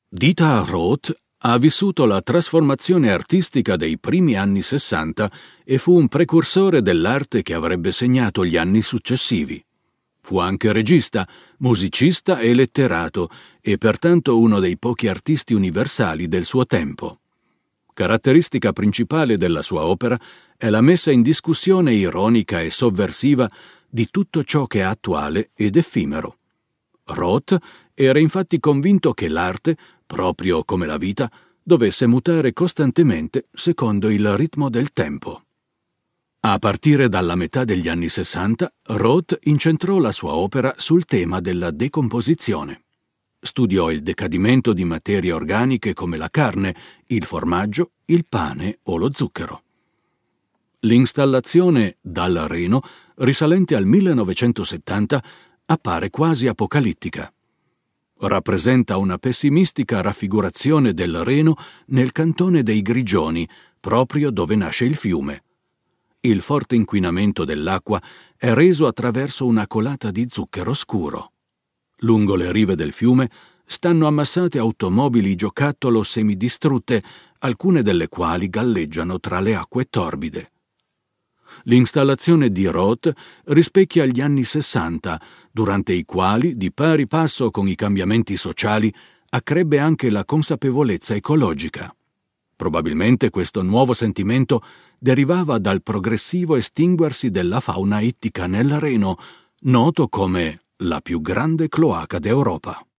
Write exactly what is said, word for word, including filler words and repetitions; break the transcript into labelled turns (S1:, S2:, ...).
S1: Dieter Roth ha vissuto la trasformazione artistica dei primi anni sessanta e fu un precursore dell'arte che avrebbe segnato gli anni successivi. Fu anche regista, musicista e letterato e pertanto uno dei pochi artisti universali del suo tempo. Caratteristica principale della sua opera è la messa in discussione ironica e sovversiva di tutto ciò che è attuale ed effimero. Roth era infatti convinto che l'arte, proprio come la vita, dovesse mutare costantemente secondo il ritmo del tempo. A partire dalla metà degli anni sessanta, Roth incentrò la sua opera sul tema della decomposizione. Studiò il decadimento di materie organiche come la carne, il formaggio, il pane o lo zucchero. L'installazione Dal Reno, risalente al millenovecentosettanta, appare quasi apocalittica. Rappresenta una pessimistica raffigurazione del Reno nel cantone dei Grigioni, proprio dove nasce il fiume. Il forte inquinamento dell'acqua è reso attraverso una colata di zucchero scuro. Lungo le rive del fiume stanno ammassate automobili giocattolo semidistrutte, alcune delle quali galleggiano tra le acque torbide. L'installazione di Roth rispecchia gli anni sessanta, durante i quali, di pari passo con i cambiamenti sociali, accrebbe anche la consapevolezza ecologica. Probabilmente questo nuovo sentimento derivava dal progressivo estinguersi della fauna ittica nel Reno, noto come la più grande cloaca d'Europa.